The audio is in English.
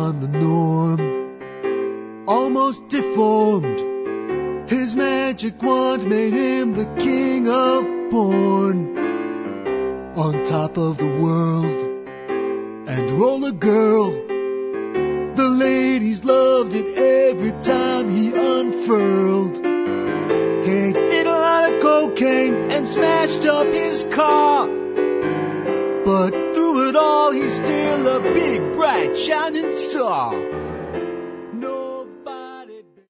beyond the norm, almost deformed. His magic wand made him the king of porn. On top of the world, and roller girl. The ladies loved it every time he unfurled. He did a lot of cocaine and smashed up his car. But through it all, he's still a big, bright, shining star.